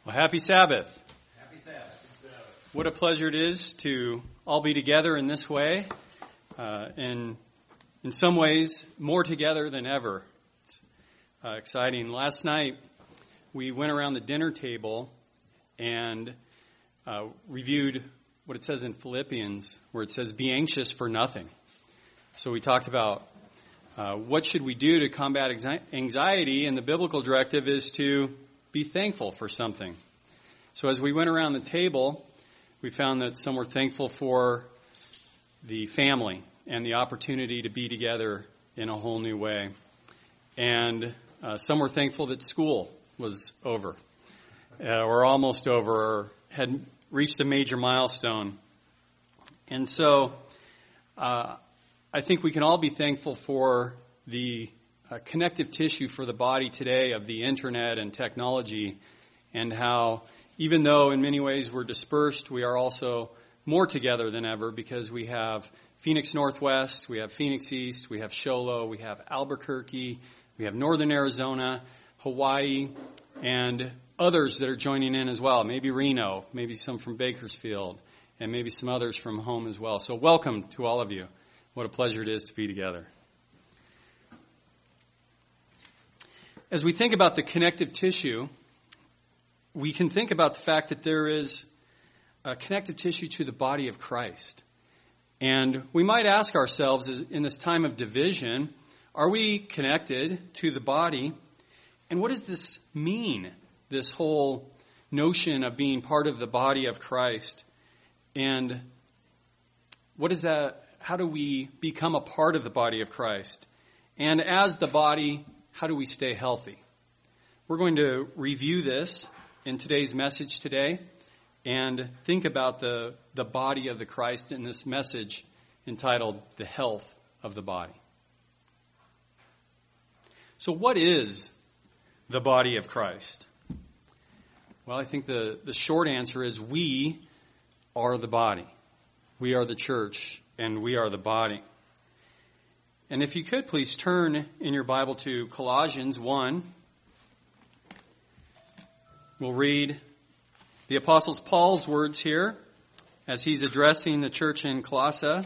Well, happy Sabbath. Happy Sabbath. What a pleasure it is to all be together in this way, and in some ways more together than ever. It's exciting. Last night we went around the dinner table and reviewed what it says in Philippians, where it says, "Be anxious for nothing." So we talked about what should we do to combat anxiety, and the biblical directive is to be thankful for something. So as we went around the table, we found that some were thankful for the family and the opportunity to be together in a whole new way. And some were thankful that school was over, or almost over, or had reached a major milestone. And so I think we can all be thankful for the connective tissue for the body today of the internet and technology, and how even though in many ways we're dispersed, we are also more together than ever because we have Phoenix Northwest, we have Phoenix East, we have Show Low, we have Albuquerque, we have Northern Arizona, Hawaii, and others that are joining in as well. Maybe Reno, maybe some from Bakersfield, and maybe some others from home as well. So welcome to all of you. What a pleasure it is to be together. As we think about the connective tissue, we can think about the fact that there is a connective tissue to the body of Christ. And we might ask ourselves in this time of division, are we connected to the body? And what does this mean, this whole notion of being part of the body of Christ? And what is that? How do we become a part of the body of Christ? And as the body, how do we stay healthy? We're going to review this in today's message today and think about the body of the Christ in this message entitled The Health of the Body. So what is the body of Christ? Well, I think the short answer is we are the body. We are the church, and we are the body. And if you could, please turn in your Bible to Colossians 1. We'll read the Apostle Paul's words here as he's addressing the church in Colossae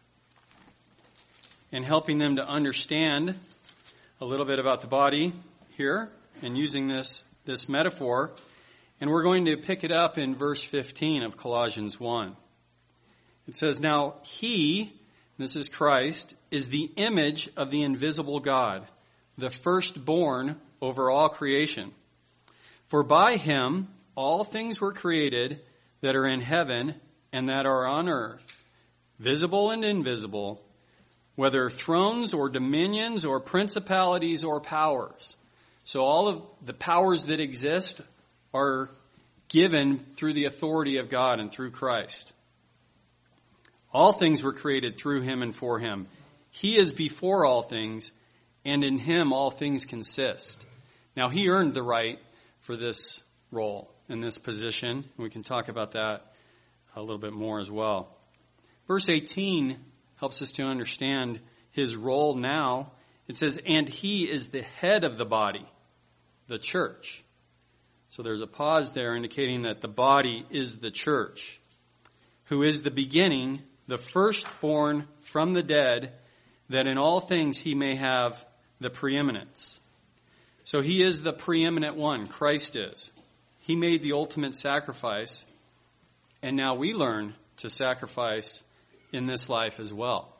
and helping them to understand a little bit about the body here and using this metaphor. And we're going to pick it up in verse 15 of Colossians 1. It says, "Now he," this is Christ, "is the image of the invisible God, the firstborn over all creation. For by him all things were created that are in heaven and that are on earth, visible and invisible, whether thrones or dominions or principalities or powers." So all of the powers that exist are given through the authority of God and through Christ. All things were created through him and for him. He is before all things, and in him all things consist. Now, he earned the right for this role and this position. We can talk about that a little bit more as well. Verse 18 helps us to understand his role now. It says, "And he is the head of the body, the church." So there's a pause there indicating that the body is the church, who is the beginning, the firstborn from the dead, that in all things he may have the preeminence. So he is the preeminent one, Christ is. He made the ultimate sacrifice, and now we learn to sacrifice in this life as well.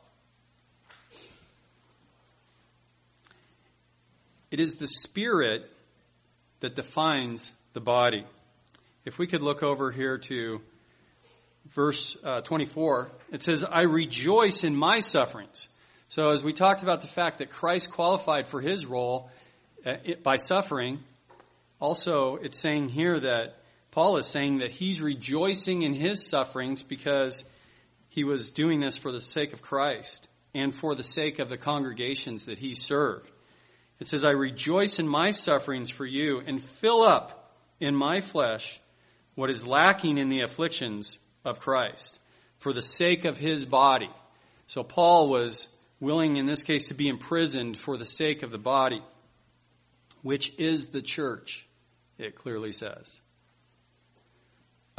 It is the Spirit that defines the body. If we could look over here to verse 24, it says, "I rejoice in my sufferings." So as we talked about the fact that Christ qualified for his role by suffering, also it's saying here that Paul is saying that he's rejoicing in his sufferings because he was doing this for the sake of Christ and for the sake of the congregations that he served. It says, "I rejoice in my sufferings for you and fill up in my flesh what is lacking in the afflictions of Christ for the sake of his body." So Paul was willing in this case to be imprisoned for the sake of the body, which is the church, it clearly says.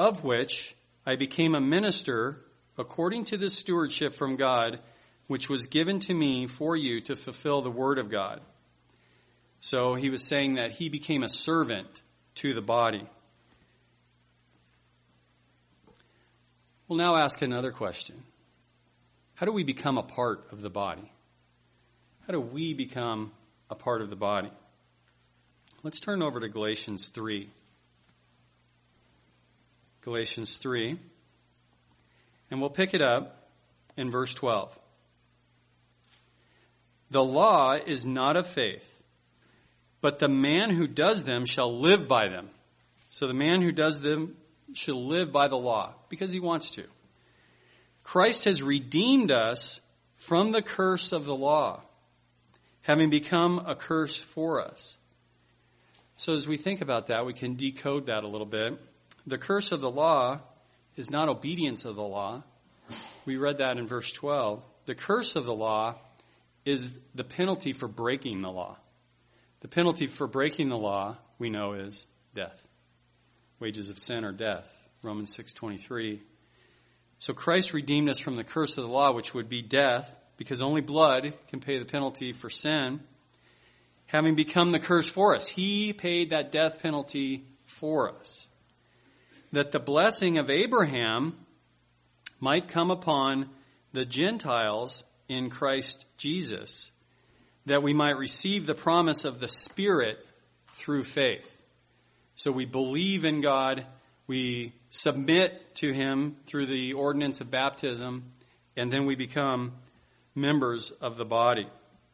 of which I became a minister according to the stewardship from God, which was given to me for you to fulfill the word of God. So he was saying that he became a servant to the body. We'll now ask another question. How do we become a part of the body? How do we become a part of the body? Let's turn over to Galatians 3. Galatians 3. And we'll pick it up in verse 12. The law is not of faith, but the man who does them shall live by them. So the man who does them shall live by the law, because he wants to. Christ has redeemed us from the curse of the law, having become a curse for us. So as we think about that, we can decode that a little bit. The curse of the law is not obedience of the law. We read that in verse 12. The curse of the law is the penalty for breaking the law. The penalty for breaking the law, we know, is death. Wages of sin are death. Romans 6:23. So Christ redeemed us from the curse of the law, which would be death, because only blood can pay the penalty for sin, having become the curse for us. He paid that death penalty for us. That the blessing of Abraham might come upon the Gentiles in Christ Jesus, that we might receive the promise of the Spirit through faith. So we believe in God, we submit to Him through the ordinance of baptism, and then we become members of the body.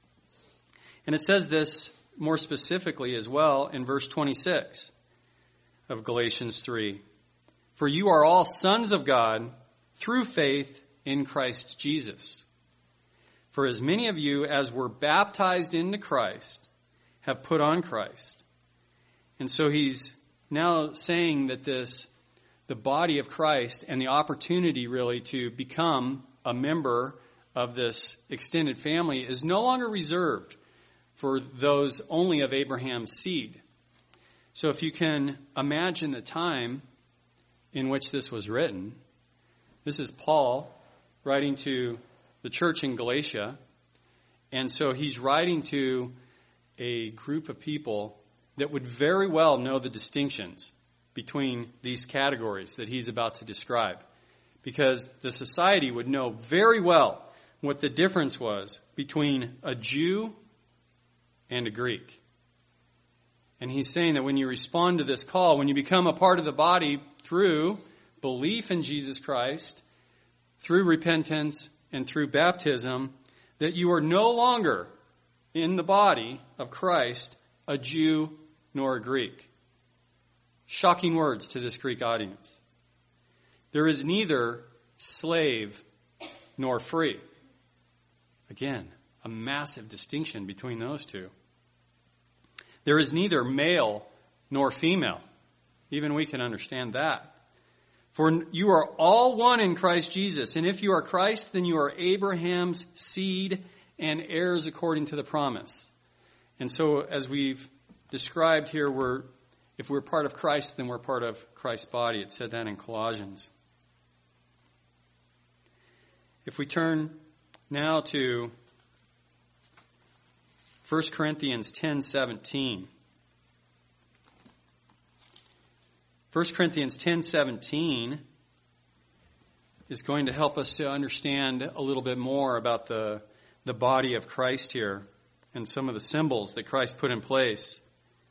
And it says this more specifically as well in verse 26 of Galatians 3. For you are all sons of God through faith in Christ Jesus. For as many of you as were baptized into Christ have put on Christ. And so he's now saying that the body of Christ and the opportunity really to become a member of this extended family is no longer reserved for those only of Abraham's seed. So if you can imagine the time in which this was written, this is Paul writing to the church in Galatia. And so he's writing to a group of people that would very well know the distinctions between these categories that he's about to describe. Because the society would know very well what the difference was between a Jew and a Greek. And he's saying that when you respond to this call, when you become a part of the body through belief in Jesus Christ, through repentance and through baptism, that you are no longer in the body of Christ a Jew nor a Greek. Shocking words to this Greek audience. There is neither slave nor free. Again, a massive distinction between those two. There is neither male nor female. Even we can understand that. For you are all one in Christ Jesus. And if you are Christ, then you are Abraham's seed and heirs according to the promise. And so as we've described here, if we're part of Christ, then we're part of Christ's body. It said that in Colossians. If we turn now to 1 Corinthians 10:17. 1 Corinthians 10:17 is going to help us to understand a little bit more about the body of Christ here and some of the symbols that Christ put in place.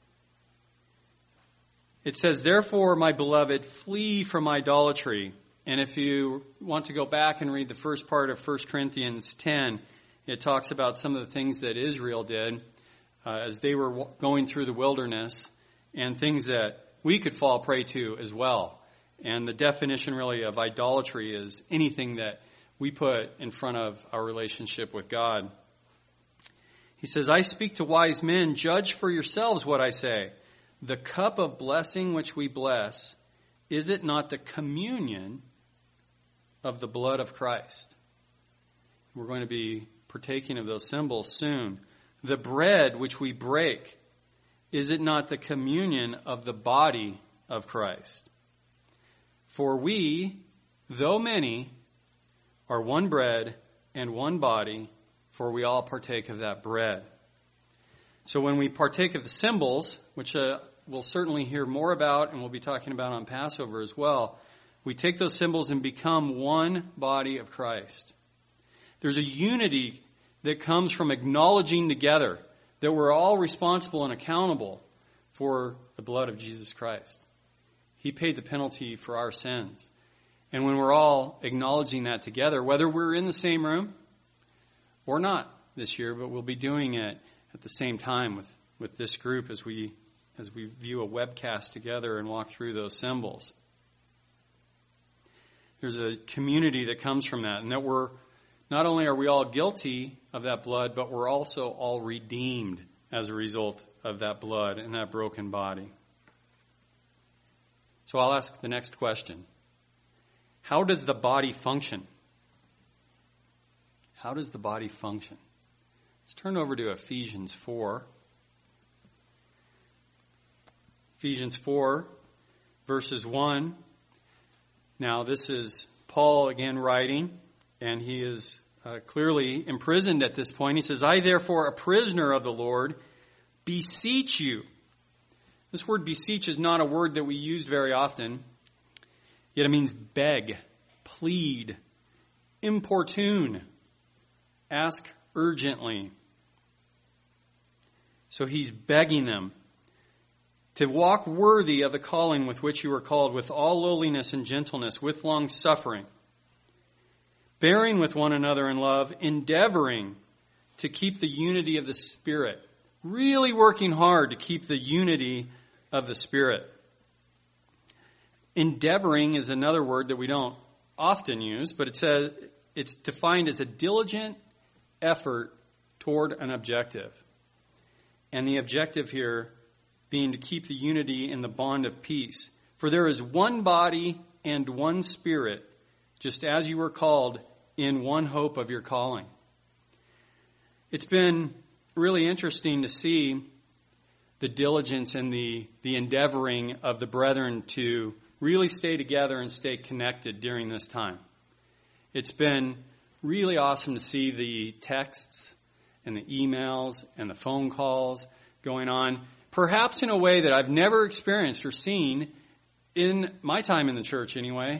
It says, therefore, my beloved, flee from idolatry. And if you want to go back and read the first part of 1 Corinthians 10, it talks about some of the things that Israel did as they were going through the wilderness and things that we could fall prey to as well. And the definition really of idolatry is anything that we put in front of our relationship with God. He says, I speak to wise men, judge for yourselves what I say. The cup of blessing which we bless, is it not the communion of the blood of Christ? We're going to be partaking of those symbols soon. The bread which we break, is it not the communion of the body of Christ? For we, though many, are one bread and one body, for we all partake of that bread. So when we partake of the symbols, which we'll certainly hear more about and we'll be talking about on Passover as well, we take those symbols and become one body of Christ. There's a unity that comes from acknowledging together that we're all responsible and accountable for the blood of Jesus Christ. He paid the penalty for our sins. And when we're all acknowledging that together, whether we're in the same room or not this year, but we'll be doing it at the same time with this group as we view a webcast together and walk through those symbols. There's a community that comes from that, and that we're not only are we all guilty of that blood, but we're also all redeemed as a result of that blood and that broken body. So I'll ask the next question. How does the body function? How does the body function? Let's turn over to Ephesians 4. Ephesians 4, verses 1. Now, this is Paul again writing, and he is clearly imprisoned at this point. He says, I therefore, a prisoner of the Lord, beseech you. This word beseech is not a word that we use very often, yet it means beg, plead, importune, ask urgently. So he's begging them to walk worthy of the calling with which you were called, with all lowliness and gentleness, with long suffering, bearing with one another in love, endeavoring to keep the unity of the Spirit, really working hard to keep the unity of the Spirit. Endeavoring is another word that we don't often use, but it's defined as a diligent effort toward an objective. And the objective here being to keep the unity in the bond of peace. For there is one body and one Spirit, just as you were called in one hope of your calling. It's been really interesting to see the diligence and the endeavoring of the brethren to really stay together and stay connected during this time. It's been really awesome to see the texts and the emails and the phone calls going on, perhaps in a way that I've never experienced or seen in my time in the church anyway.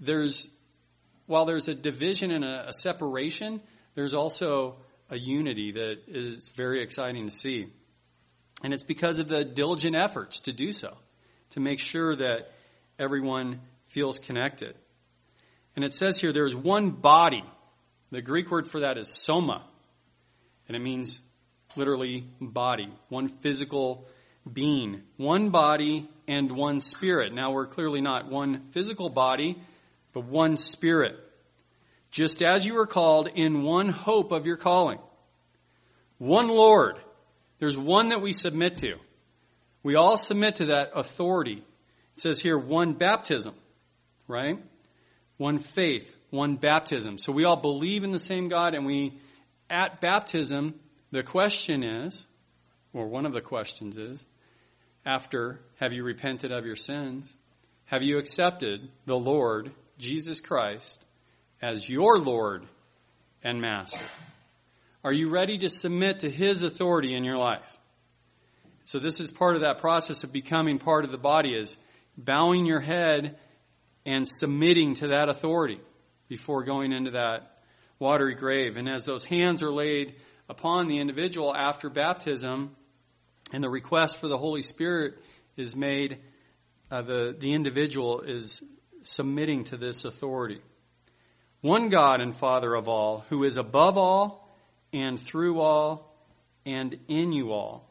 While there's a division and a separation, there's also a unity that is very exciting to see. And it's because of the diligent efforts to do so, to make sure that everyone feels connected. And it says here, there is one body. The Greek word for that is soma. And it means literally body, one physical being, one body and one Spirit. Now we're clearly not one physical body, but one Spirit. Just as you were called in one hope of your calling. One Lord. There's one that we submit to. We all submit to that authority. It says here, one baptism, right? One faith, one baptism. So we all believe in the same God, and at baptism, the question is, or one of the questions is, after, have you repented of your sins? Have you accepted the Lord, Jesus Christ, as your Lord and Master? Are you ready to submit to His authority in your life? So this is part of that process of becoming part of the body, is bowing your head and submitting to that authority before going into that watery grave. And as those hands are laid upon the individual after baptism, and the request for the Holy Spirit is made, the individual is submitting to this authority. One God and Father of all, who is above all and through all and in you all.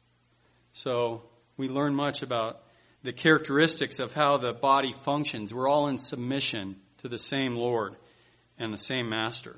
So we learn much about the characteristics of how the body functions. We're all in submission to the same Lord and the same Master.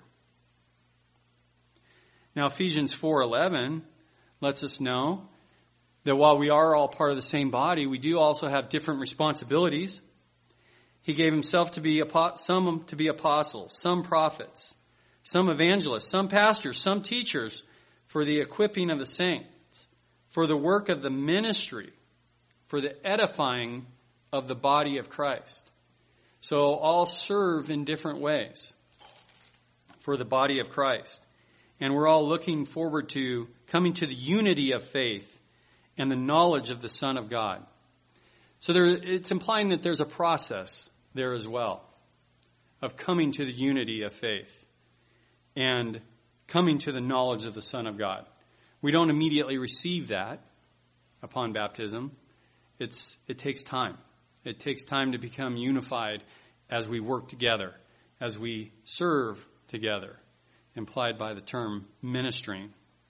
Now Ephesians 4:11 lets us know that while we are all part of the same body, we do also have different responsibilities. He gave himself to be some to be apostles, some prophets, some evangelists, some pastors, some teachers, for the equipping of the saints, for the work of the ministry, for the edifying of the body of Christ. So all serve in different ways for the body of Christ. And we're all looking forward to coming to the unity of faith and the knowledge of the Son of God. So it's implying that there's a process there as well of coming to the unity of faith and coming to the knowledge of the Son of God. We don't immediately receive that upon baptism. It takes time. It takes time to become unified as we work together, as we serve together, implied by the term ministering.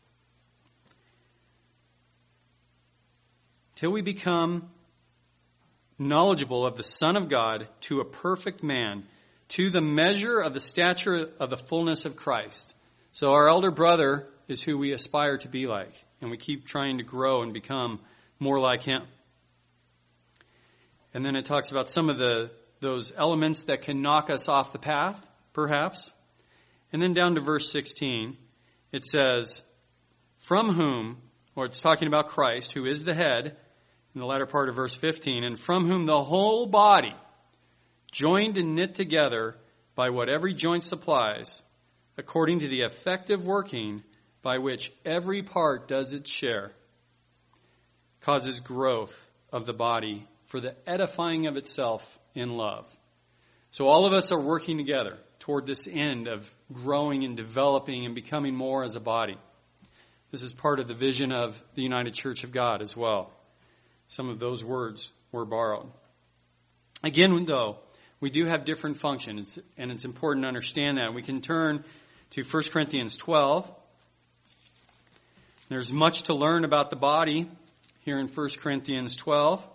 Till we become knowledgeable of the Son of God to a perfect man, to the measure of the stature of the fullness of Christ. So our elder brother is who we aspire to be like, and we keep trying to grow and become more like him. And then it talks about some of those elements that can knock us off the path, perhaps. And then down to verse 16, it says, from whom, or it's talking about Christ, who is the head, in the latter part of verse 15, and from whom the whole body, joined and knit together by what every joint supplies, according to the effective working by which every part does its share, causes growth of the body for the edifying of itself in love. So all of us are working together toward this end of growing and developing and becoming more as a body. This is part of the vision of the United Church of God as well. Some of those words were borrowed. Again, though, we do have different functions, and it's important to understand that. We can turn to 1 Corinthians 12. There's much to learn about the body here in 1 Corinthians 12.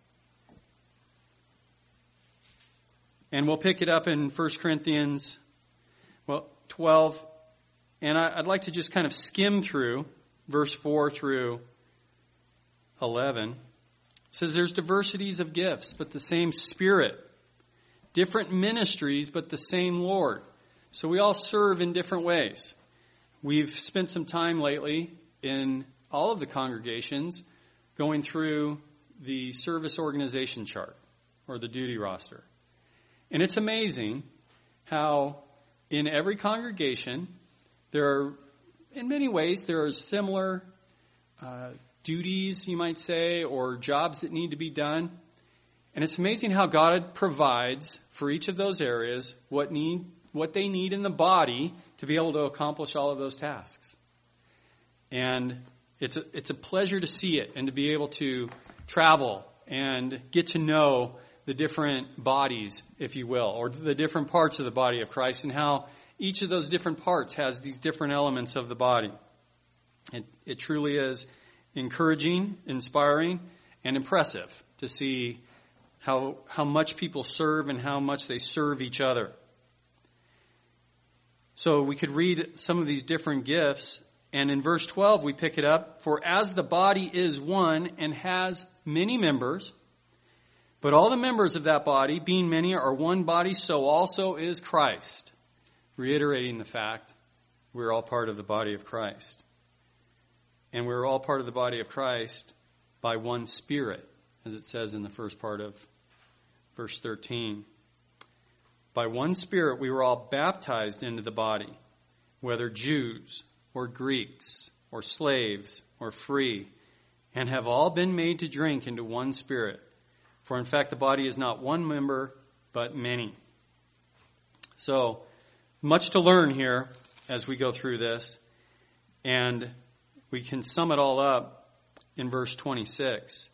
And we'll pick it up in 1 Corinthians 12. And I'd like to just kind of skim through verse 4 through 11. It says, there's diversities of gifts, but the same Spirit. Different ministries, but the same Lord. So we all serve in different ways. We've spent some time lately in all of the congregations going through the service organization chart or the duty roster. And it's amazing how in every congregation there are similar duties, you might say, or jobs that need to be done. And it's amazing how God provides for each of those areas what they need in the body to be able to accomplish all of those tasks. And it's a pleasure to see it and to be able to travel and get to know the different bodies, if you will, or the different parts of the body of Christ and how each of those different parts has these different elements of the body. It truly is encouraging, inspiring, and impressive to see how much people serve and how much they serve each other. So we could read some of these different gifts, and in verse 12 we pick it up. For as the body is one and has many members, but all the members of that body, being many, are one body, so also is Christ. Reiterating the fact we're all part of the body of Christ. And we're all part of the body of Christ by one Spirit, as it says in the first part of verse 13. By one Spirit we were all baptized into the body, whether Jews or Greeks or slaves or free, and have all been made to drink into one Spirit. For in fact the body is not one member, but many. So, much to learn here as we go through this. And we can sum it all up in verse 26,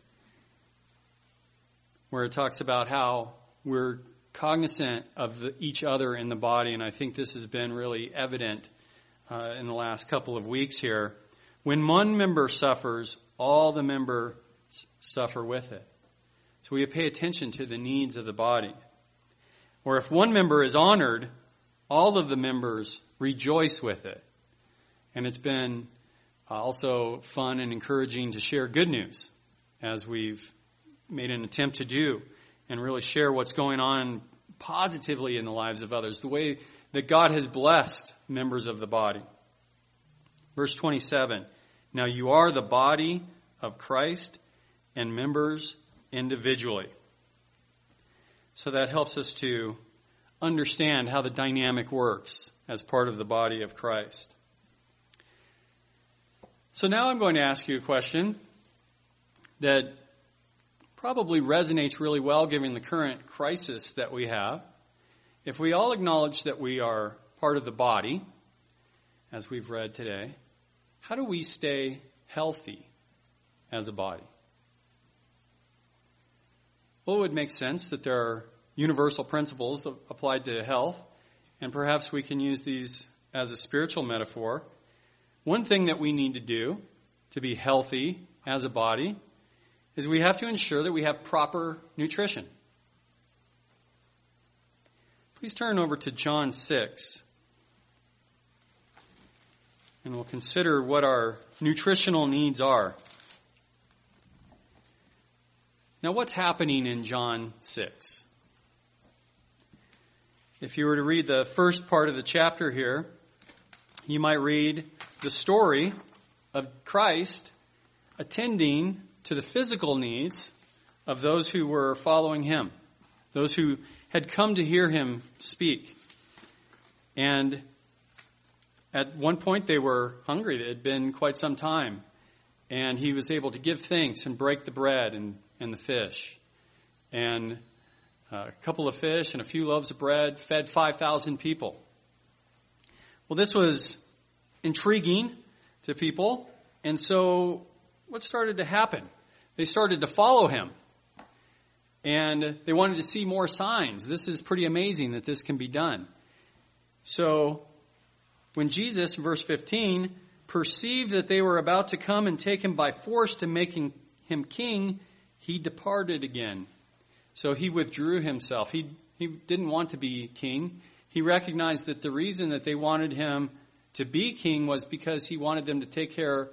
where it talks about how we're cognizant of each other in the body. And I think this has been really evident in the last couple of weeks here. When one member suffers, all the members suffer with it. So we pay attention to the needs of the body. Or if one member is honored, all of the members rejoice with it. And it's been also fun and encouraging to share good news, as we've made an attempt to do, and really share what's going on positively in the lives of others, the way that God has blessed members of the body. Verse 27, now you are the body of Christ and members individually. So that helps us to understand how the dynamic works as part of the body of Christ. So now I'm going to ask you a question that probably resonates really well given the current crisis that we have. If we all acknowledge that we are part of the body, as we've read today, how do we stay healthy as a body? Well, it would make sense that there are universal principles applied to health, and perhaps we can use these as a spiritual metaphor. One thing that we need to do to be healthy as a body is we have to ensure that we have proper nutrition. Please turn over to John 6, and we'll consider what our nutritional needs are. Now, what's happening in John 6? If you were to read the first part of the chapter here, you might read the story of Christ attending to the physical needs of those who were following him, those who had come to hear him speak. And at one point they were hungry. It had been quite some time. And he was able to give thanks and break the bread and the fish. And a couple of fish and a few loaves of bread fed 5,000 people. Well, this was intriguing to people. And so what started to happen? They started to follow him. And they wanted to see more signs. This is pretty amazing that this can be done. So when Jesus, in verse 15, perceived that they were about to come and take him by force to making him king, he departed again. So he withdrew himself. He didn't want to be king. He recognized that the reason that they wanted him to be king was because they wanted him to take care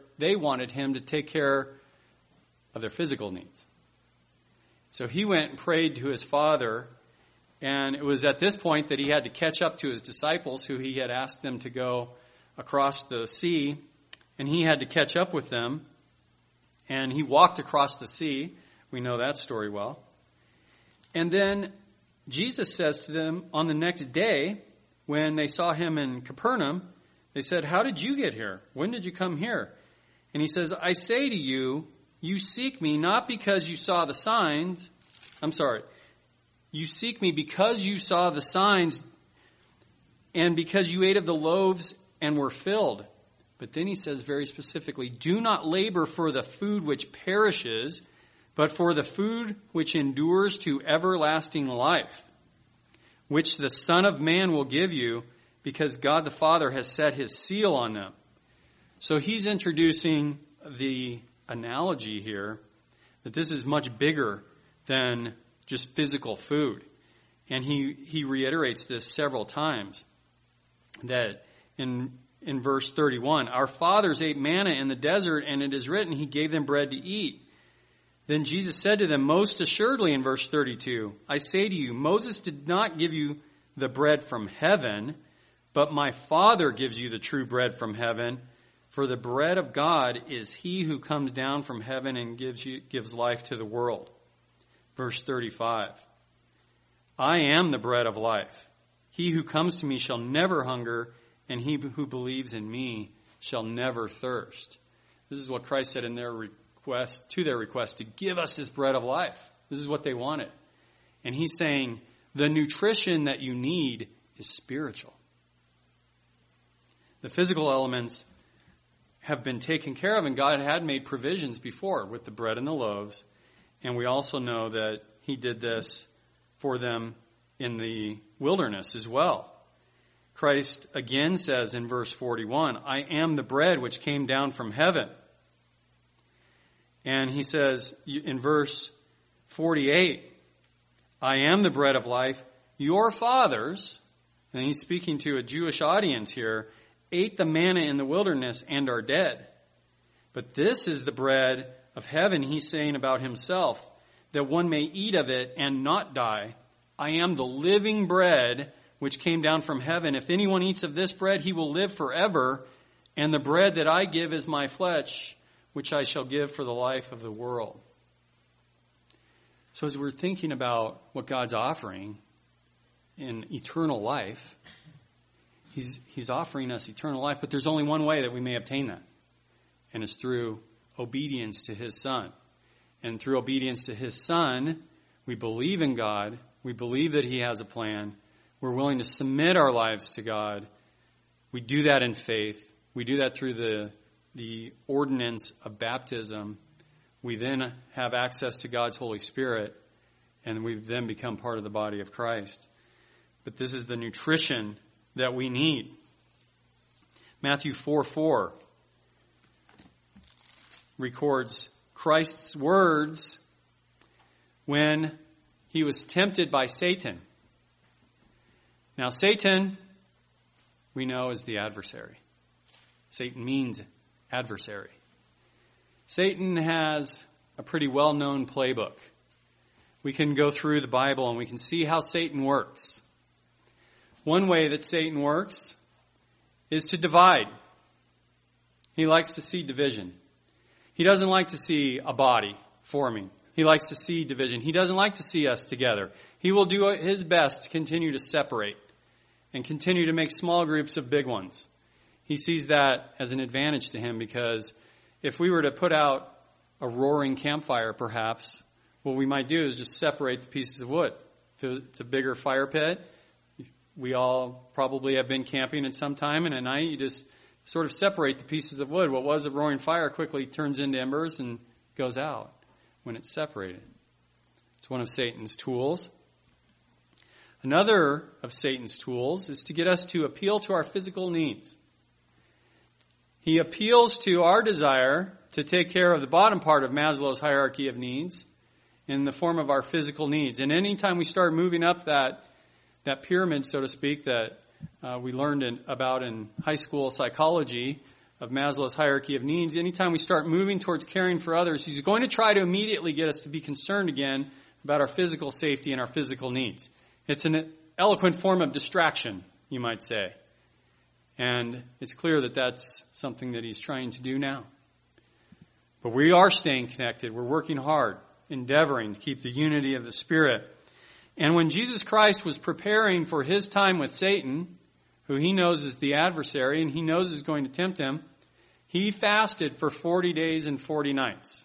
of their physical needs. So he went and prayed to his Father, and it was at this point that he had to catch up to his disciples, who he had asked them to go across the sea, and he had to catch up with them, and he walked across the sea. We know that story well. And then Jesus says to them on the next day, when they saw him in Capernaum, they said, "How did you get here? When did you come here?" And he says, "I say to you, you seek me not because you saw the signs." You seek me because you saw the signs and because you ate of the loaves and were filled. But then he says very specifically, "Do not labor for the food which perishes, but for the food which endures to everlasting life, which the Son of Man will give you, because God the Father has set his seal on them." So he's introducing the analogy here that this is much bigger than just physical food. And he reiterates this several times, that in verse 31, "Our fathers ate manna in the desert, and it is written, he gave them bread to eat." Then Jesus said to them, "Most assuredly," in verse 32, "I say to you, Moses did not give you the bread from heaven, but my Father gives you the true bread from heaven. For the bread of God is he who comes down from heaven and gives life to the world." Verse 35, "I am the bread of life. He who comes to me shall never hunger, and he who believes in me shall never thirst." This is what Christ said in their request to give us his bread of life. This is what they wanted. And he's saying the nutrition that you need is spiritual. The physical elements have been taken care of, and God had made provisions before with the bread and the loaves. And we also know that he did this for them in the wilderness as well. Christ again says in verse 41, "I am the bread which came down from heaven." And he says in verse 48, "I am the bread of life. Your fathers," and he's speaking to a Jewish audience here, "ate the manna in the wilderness and are dead. But this is the bread of heaven," he's saying about himself, "that one may eat of it and not die. I am the living bread which came down from heaven. If anyone eats of this bread, he will live forever. And the bread that I give is my flesh, which I shall give for the life of the world." So as we're thinking about what God's offering in eternal life, He's offering us eternal life, but there's only one way that we may obtain that. And it's through obedience to His Son. And through obedience to His Son, we believe in God. We believe that He has a plan. We're willing to submit our lives to God. We do that in faith. We do that through the ordinance of baptism. We then have access to God's Holy Spirit, and we then become part of the body of Christ. But this is the nutrition that we need. Matthew 4:4 records Christ's words when He was tempted by Satan. Now, Satan, we know, is the adversary. Satan means adversary. Satan has a pretty well-known playbook. We can go through the Bible and we can see how Satan works. One way that Satan works is to divide. He likes to see division. He doesn't like to see a body forming. He likes to see division. He doesn't like to see us together. He will do his best to continue to separate and continue to make small groups of big ones. He sees that as an advantage to him, because if we were to put out a roaring campfire, perhaps, what we might do is just separate the pieces of wood. If it's a bigger fire pit, we all probably have been camping at some time, and at night you just sort of separate the pieces of wood. What was a roaring fire quickly turns into embers and goes out when it's separated. It's one of Satan's tools. Another of Satan's tools is to get us to appeal to our physical needs. He appeals to our desire to take care of the bottom part of Maslow's hierarchy of needs in the form of our physical needs. And anytime we start moving up that pyramid, so to speak, that we learned about in high school psychology of Maslow's hierarchy of needs, anytime we start moving towards caring for others, he's going to try to immediately get us to be concerned again about our physical safety and our physical needs. It's an eloquent form of distraction, you might say. And it's clear that that's something that he's trying to do now. But we are staying connected. We're working hard, endeavoring to keep the unity of the Spirit. And when Jesus Christ was preparing for his time with Satan, who he knows is the adversary and he knows is going to tempt him, he fasted for 40 days and 40 nights.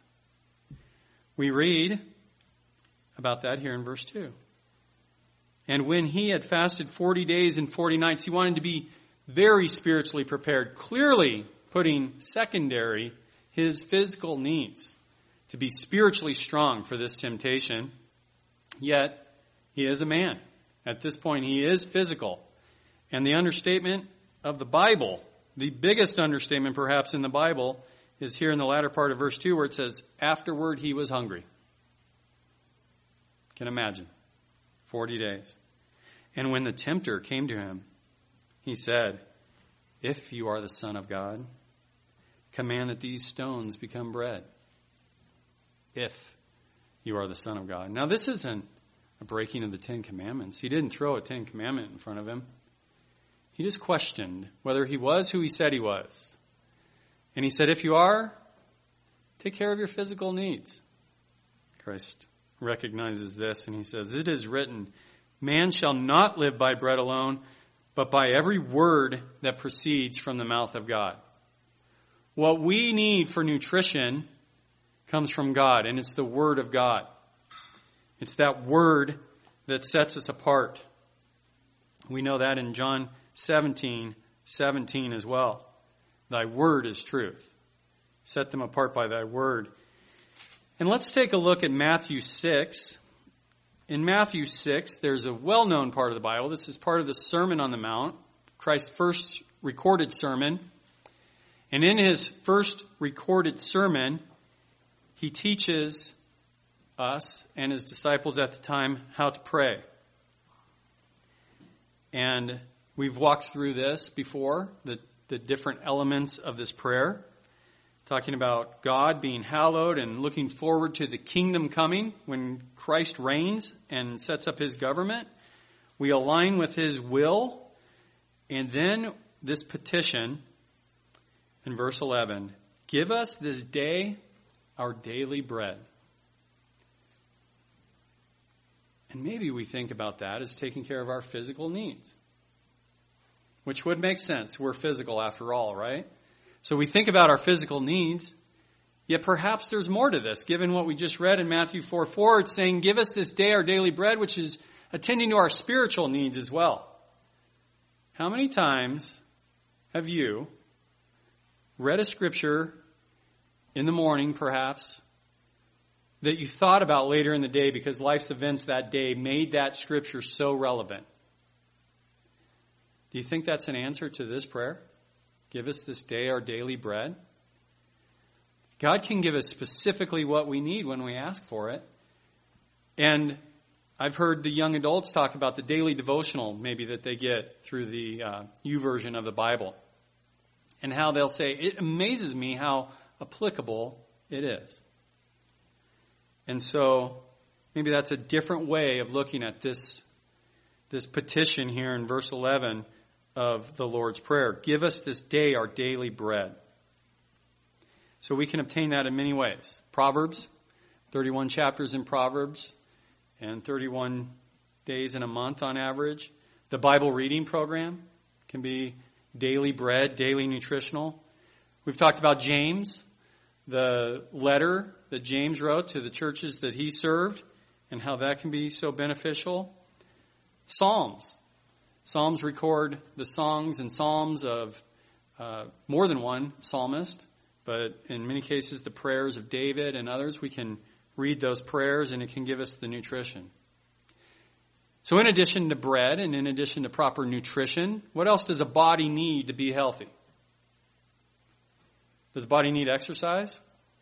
We read about that here in verse 2. And when he had fasted 40 days and 40 nights, he wanted to be very spiritually prepared, clearly putting secondary his physical needs to be spiritually strong for this temptation. Yet, he is a man. At this point, he is physical. And the understatement of the Bible, the biggest understatement perhaps in the Bible, is here in the latter part of verse 2 where it says, afterward he was hungry. Can imagine. 40 days. And when the tempter came to him, he said, if you are the Son of God, command that these stones become bread. If you are the Son of God. Now this isn't a breaking of the Ten Commandments. He didn't throw a Ten Commandment in front of him. He just questioned whether he was who he said he was. And he said, if you are, take care of your physical needs. Christ recognizes this and he says, it is written, man shall not live by bread alone, but by every word that proceeds from the mouth of God. What we need for nutrition comes from God, and it's the Word of God. It's that Word that sets us apart. We know that in John 17:17 as well. Thy Word is truth. Set them apart by thy Word. And let's take a look at Matthew 6. In Matthew 6, there's a well-known part of the Bible. This is part of the Sermon on the Mount, Christ's first recorded sermon. And in his first recorded sermon, he teaches us and his disciples at the time how to pray. And we've walked through this before, the different elements of this prayer, talking about God being hallowed and looking forward to the kingdom coming when Christ reigns and sets up his government. We align with his will. And then this petition in verse 11, give us this day our daily bread. And maybe we think about that as taking care of our physical needs, which would make sense. We're physical after all, right? So we think about our physical needs, yet perhaps there's more to this. Given what we just read in Matthew 4:4, it's saying, give us this day our daily bread, which is attending to our spiritual needs as well. How many times have you read a scripture in the morning, perhaps, that you thought about later in the day because life's events that day made that scripture so relevant? Do you think that's an answer to this prayer? Give us this day our daily bread. God can give us specifically what we need when we ask for it. And I've heard the young adults talk about the daily devotional maybe that they get through the YouVersion of the Bible. And how they'll say, it amazes me how applicable it is. And so maybe that's a different way of looking at this petition here in verse 11 of the Lord's Prayer. Give us this day our daily bread. So we can obtain that in many ways. Proverbs, 31 chapters in Proverbs, and 31 days in a month on average. The Bible reading program can be daily bread, daily nutritional. We've talked about James, the letter that James wrote to the churches that he served, and how that can be so beneficial. Psalms. Psalms record the songs and psalms of more than one psalmist, but in many cases the prayers of David and others. We can read those prayers and it can give us the nutrition. So in addition to bread and in addition to proper nutrition, what else does a body need to be healthy? Does a body need exercise?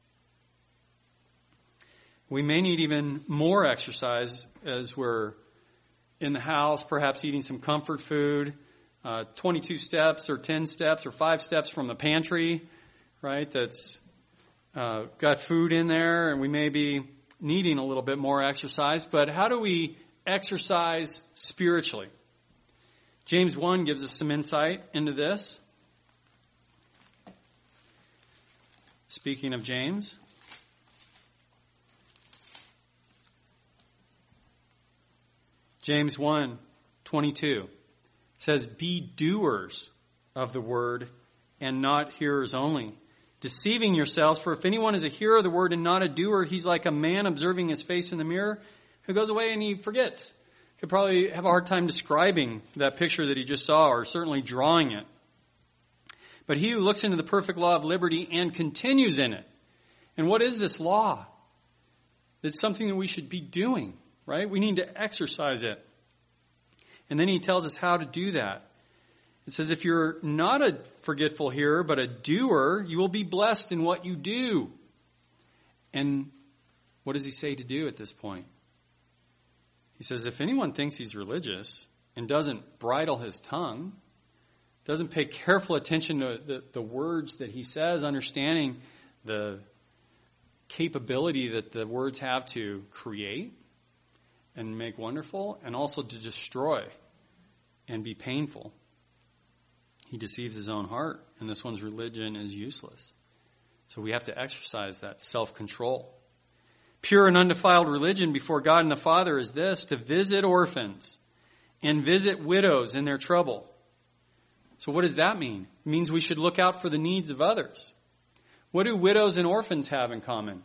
We may need even more exercise as we're in the house, perhaps eating some comfort food, 22 steps or 10 steps or 5 steps from the pantry, right? That's got food in there, and we may be needing a little bit more exercise. But how do we exercise spiritually? James 1 gives us some insight into this. Speaking of James, James 1:22 says, be doers of the word and not hearers only, deceiving yourselves. For if anyone is a hearer of the word and not a doer, he's like a man observing his face in the mirror who goes away and he forgets. Could probably have a hard time describing that picture that he just saw, or certainly drawing it. But he who looks into the perfect law of liberty and continues in it. And what is this law? It's something that we should be doing, right? We need to exercise it. And then he tells us how to do that. It says, if you're not a forgetful hearer, but a doer, you will be blessed in what you do. And what does he say to do at this point? He says, if anyone thinks he's religious and doesn't bridle his tongue, doesn't pay careful attention to the words that he says, understanding the capability that the words have to create and make wonderful, and also to destroy and be painful, he deceives his own heart, and this one's religion is useless. So we have to exercise that self-control. Pure and undefiled religion before God and the Father is this: to visit orphans and visit widows in their trouble. So what does that mean? It means we should look out for the needs of others. What do widows and orphans have in common?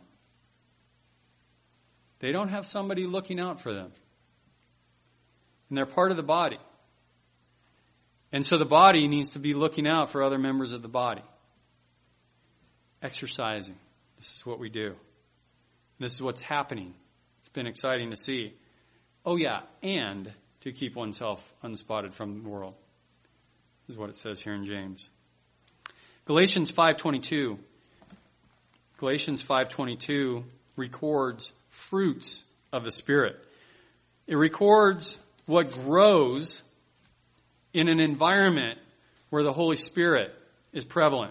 They don't have somebody looking out for them. And they're part of the body. And so the body needs to be looking out for other members of the body. Exercising. This is what we do. This is what's happening. It's been exciting to see. Oh yeah, and to keep oneself unspotted from the world. This is what it says here in James. Galatians 5:22. Galatians 5:22 records fruits of the Spirit. It records what grows in an environment where the Holy Spirit is prevalent.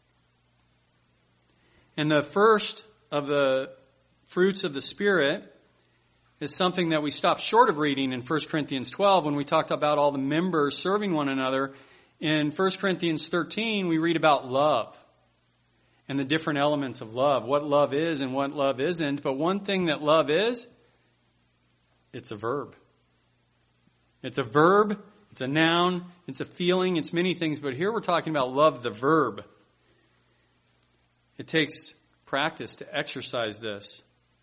And the first of the fruits of the Spirit is something that we stopped short of reading in 1 Corinthians 12 when we talked about all the members serving one another. In 1 Corinthians 13, we read about love and the different elements of love, what love is and what love isn't. But one thing that love is It's a verb. It's a verb, it's a noun, it's a feeling, it's many things, but here we're talking about love, the verb. It takes practice to exercise this.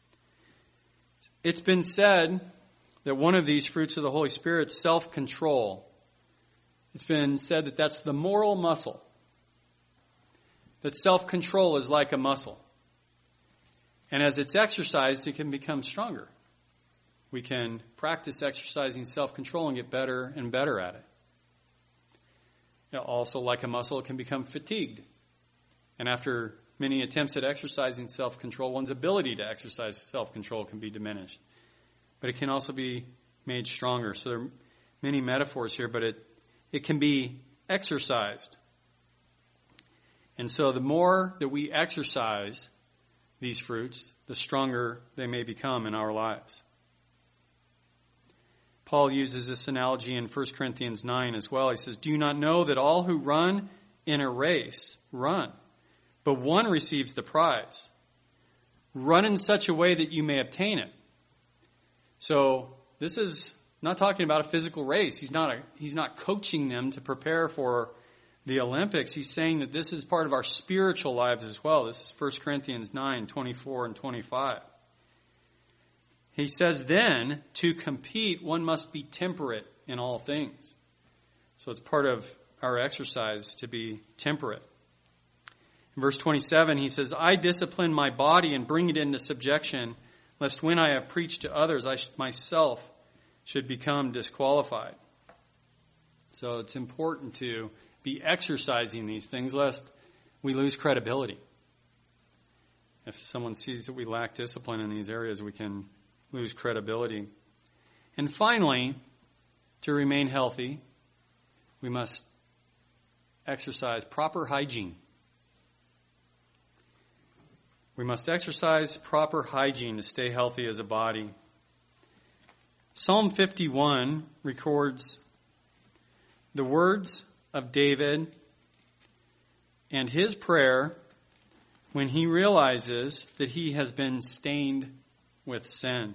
It's been said that one of these fruits of the Holy Spirit is self-control. It's been said that that's the moral muscle. That self-control is like a muscle. And as it's exercised, it can become stronger. We can practice exercising self-control and get better and better at it. Also, like a muscle, it can become fatigued. And after many attempts at exercising self-control, one's ability to exercise self-control can be diminished. But it can also be made stronger. So there are many metaphors here, but it can be exercised. And so the more that we exercise these fruits, the stronger they may become in our lives. Paul uses this analogy in 1 Corinthians 9 as well. He says, "Do you not know that all who run in a race run, but one receives the prize? Run in such a way that you may obtain it." So this is not talking about a physical race. He's not coaching them to prepare for the Olympics. He's saying that this is part of our spiritual lives as well. This is 1 Corinthians 9, 24 and 25. He says then, to compete, one must be temperate in all things. So it's part of our exercise to be temperate. In verse 27, he says, "I discipline my body and bring it into subjection, lest when I have preached to others, I myself should become disqualified." So it's important to be exercising these things, lest we lose credibility. If someone sees that we lack discipline in these areas, we can lose credibility. And finally, to remain healthy, we must exercise proper hygiene. We must exercise proper hygiene to stay healthy as a body. Psalm 51 records the words of David and his prayer when he realizes that he has been stained with sin.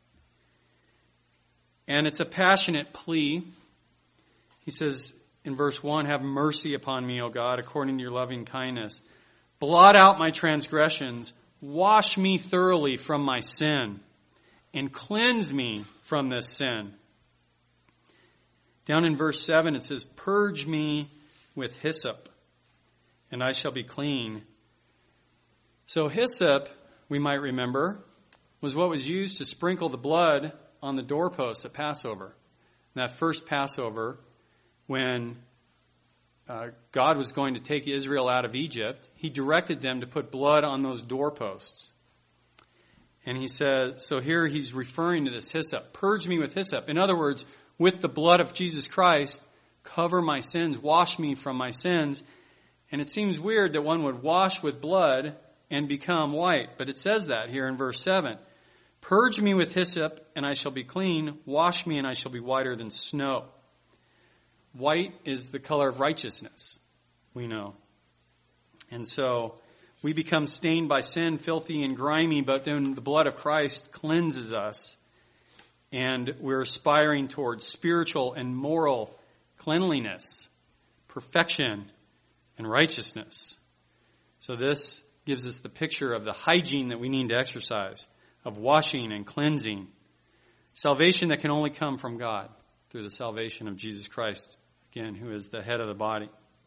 And it's a passionate plea. He says in verse 1, "Have mercy upon me, O God, according to your loving kindness. Blot out my transgressions. Wash me thoroughly from my sin, and cleanse me from this sin." Down in verse 7, it says, "Purge me with hyssop, and I shall be clean." So hyssop, we might remember, was what was used to sprinkle the blood on the doorpost at Passover. And that first Passover, when God was going to take Israel out of Egypt, he directed them to put blood on those doorposts. And he said, so here he's referring to this hyssop. Purge me with hyssop. In other words, with the blood of Jesus Christ, cover my sins, wash me from my sins. And it seems weird that one would wash with blood and become white. But it says that here in verse 7. "Purge me with hyssop, and I shall be clean. Wash me, and I shall be whiter than snow." White is the color of righteousness, we know. And so we become stained by sin, filthy and grimy, but then the blood of Christ cleanses us. And we're aspiring towards spiritual and moral cleanliness, perfection, and righteousness. So this gives us the picture of the hygiene that we need to exercise, of washing and cleansing. Salvation that can only come from God through the salvation of Jesus Christ, again, who is the head of the body.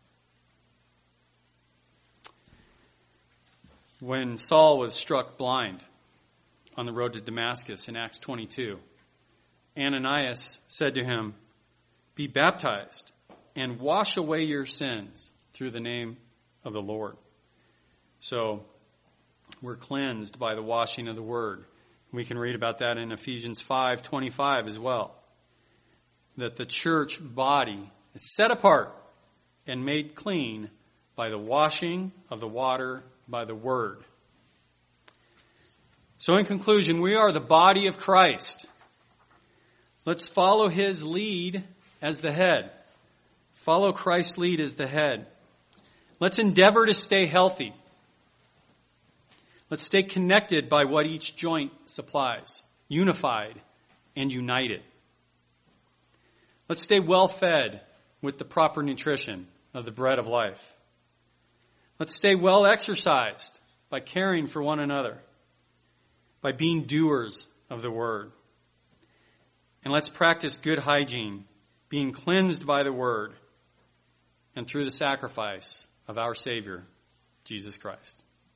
When Saul was struck blind on the road to Damascus in Acts 22, Ananias said to him, "Be baptized and wash away your sins through the name of the Lord." So we're cleansed by the washing of the word. We can read about that in Ephesians 5:25 as well. That the church body is set apart and made clean by the washing of the water by the word. So in conclusion, we are the body of Christ. Let's follow his lead as the head. Follow Christ's lead as the head. Let's endeavor to stay healthy. Let's stay connected by what each joint supplies, unified and united. Let's stay well fed with the proper nutrition of the bread of life. Let's stay well exercised by caring for one another, by being doers of the word. And let's practice good hygiene, being cleansed by the word and through the sacrifice of our Savior, Jesus Christ.